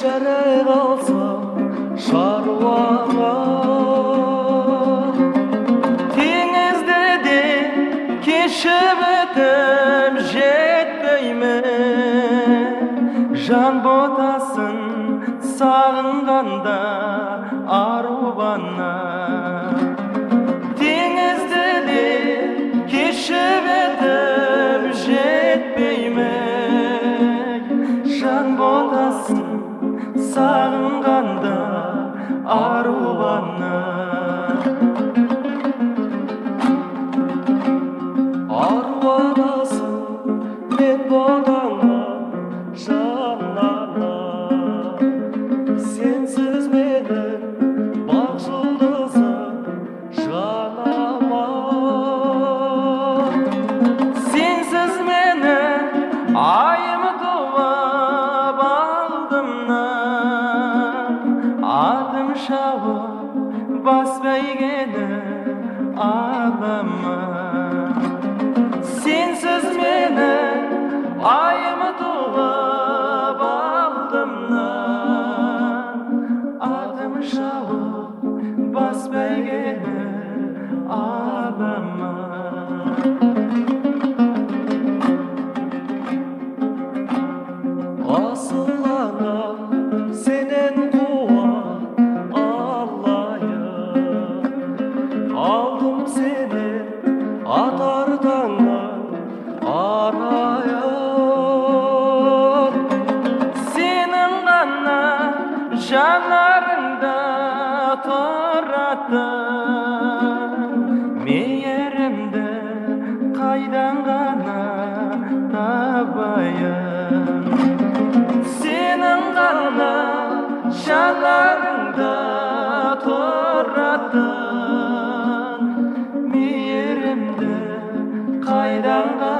жарай қалса шаруаға, теңізді де кешіп өтіп жетпеймін. Жан ботасын сағынғанда арубана, теңізді де кешіп өтіп жетпеймін. Жан ботасын сағынғанда арубана. Арубанасың мен ботаңа жаннана, сенсіз менің бақ жұлдызым жанама. Сенсіз менің айым туып алдымнан, атым шауып бас бәйгені аламын. Сенсіз менің айым туып алдымнан, атым шауып бас бәйгені аламын. Асылана сенен қуат алайын, алдым сенен атар таңнан арайын. Сенің ғана жанарыңда тұратын мейірімді қайдан ғана табайын. Сенің ғана жанарыңда тұратын мейірімді қайдан ғана